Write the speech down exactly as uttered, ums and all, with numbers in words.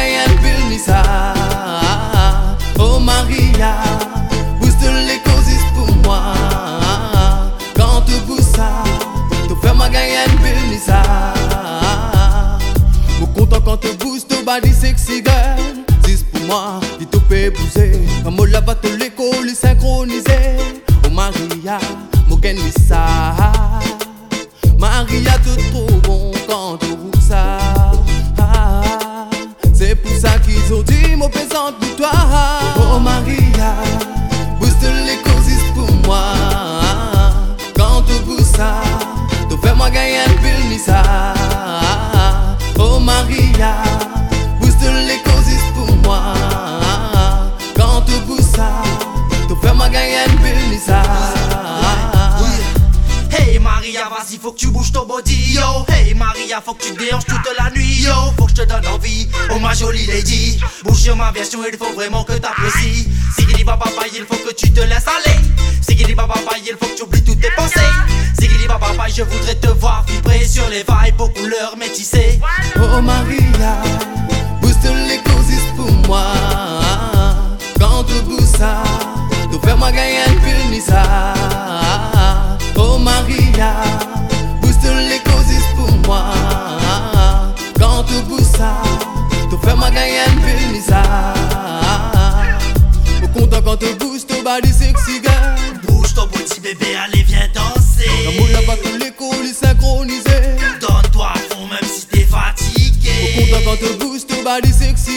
gagne un pile ni ça. Oh Maria, booste les causes pour moi. Quand tu bouges ça, tu fais ma gagne un pile ni ça. Mon content quand tu boost ton body sexy girl. C'est pour moi, il te peut bouger. Comme la batte l'école synchronisée. Oh Maria, mon gagne ni ça. Maria tout trop bon quand tu bouges ça. C'est pour ça qu'ils ont dit mon présente pour toi. Oh Maria, booste les causes pour moi. Quand tu bouges ça, tu fais moi gagner un pile ni ça. Oh Maria, booste les causes pour moi. Quand tu bouges ça, tu fais moi gagner un pile ni ça. Hey Maria, vas-y, faut que tu bouges ton body, yo. Hey Maria, faut que tu te déhanches toute la nuit, yo. Faut que je te donne envie, oh ma jolie lady. Bouge sur ma version, il faut vraiment que t'apprécies. Sigidi baba bye, il faut que tu te laisses aller. Sigidi baba bye, il faut que tu oublies toutes tes pensées. Sigidi baba bye, je voudrais te voir vibrer sur les vibes aux couleurs métissées. Oh Maria, booste les causes pour moi. Quand tu bouges ça, tu fais moi gagner un pile ni ça. Oh Maria, booste les causes pour moi. Quand tu bouges ça, tu fais moi gagner un pile ni ça. Au content quand tu bouges ton body sexy girl. Bouge ton body bébé, allez viens danser. Comme on l'a pas tous les colis synchronisés. Donne-toi à fond même si t'es fatigué. Au content quand tu bouges ton body sexy